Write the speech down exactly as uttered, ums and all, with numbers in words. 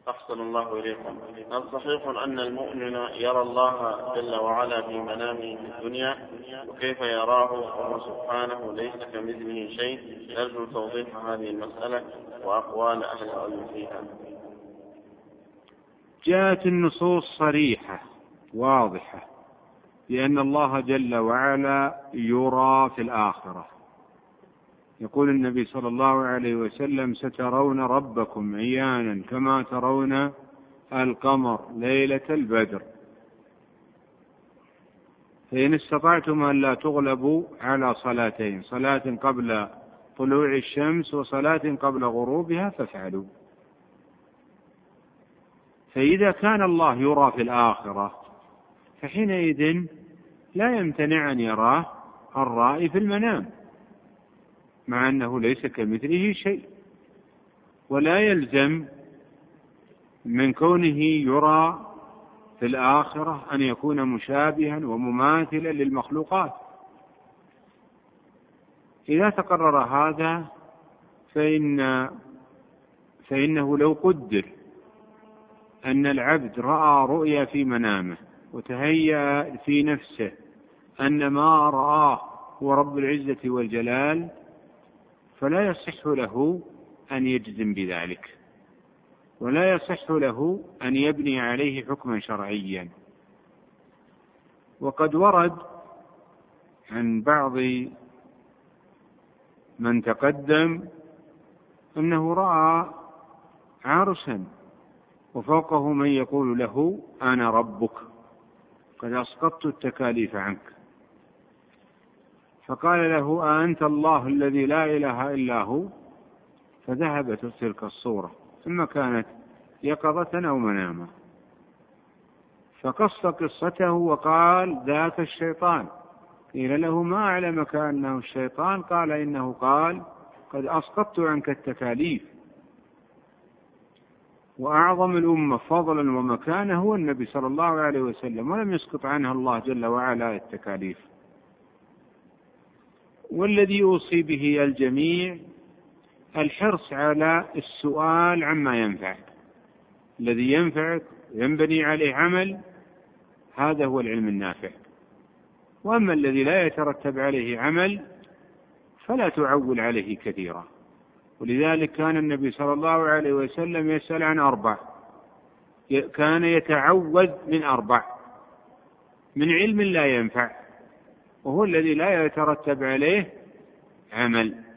أحسن الله إليكم. هل صحيح أن المؤمن يرى الله جل وعلا في منامه في الدنيا؟ وكيف يراه وهو سبحانه ليس كمثله شيء؟ نرجو توضيح هذه المسألة وأقوال أهل العلم فيها. جاءت النصوص صريحة واضحة لأن الله جل وعلا يرى في الآخرة. يقول النبي صلى الله عليه وسلم: سترون ربكم عيانا كما ترون القمر ليلة البدر، فإن استطعتم أن لا تغلبوا على صلاتين، صلاة قبل طلوع الشمس وصلاة قبل غروبها فافعلوا. فإذا كان الله يرى في الآخرة فحينئذ لا يمتنع أن يراه الرائي في المنام، مع أنه ليس كمثله شيء، ولا يلزم من كونه يرى في الآخرة أن يكون مشابها ومماثلا للمخلوقات. إذا تقرر هذا فإن فإنه لو قدر أن العبد رأى رؤيا في منامه وتهيأ في نفسه أن ما رآه هو رب العزة والجلال، فلا يصح له أن يجزم بذلك، ولا يصح له أن يبني عليه حكما شرعيا. وقد ورد عن بعض من تقدم أنه رأى عرشا وفوقه من يقول له: أنا ربك قد أسقطت التكاليف عنك، فقال له: أنت الله الذي لا إله إلا هو، فذهبت تلك الصورة، ثم كانت يقظة أو مناما. فقص قصته وقال: ذاك الشيطان. قيل له: ما أعلمك أنه الشيطان؟ قال: إنه قال: قد أسقطت عنك التكاليف. وأعظم الأمة فضلا ومكانه هو النبي صلى الله عليه وسلم، ولم يسقط عنها الله جل وعلا التكاليف. والذي يوصي به الجميع الحرص على السؤال عما ينفع. الذي ينفعك ينبني عليه عمل، هذا هو العلم النافع. وأما الذي لا يترتب عليه عمل فلا تعول عليه كثيرا. ولذلك كان النبي صلى الله عليه وسلم يسأل عن أربع، كان يتعوذ من أربع: من علم لا ينفع، وهو الذي لا يترتب عليه عمل،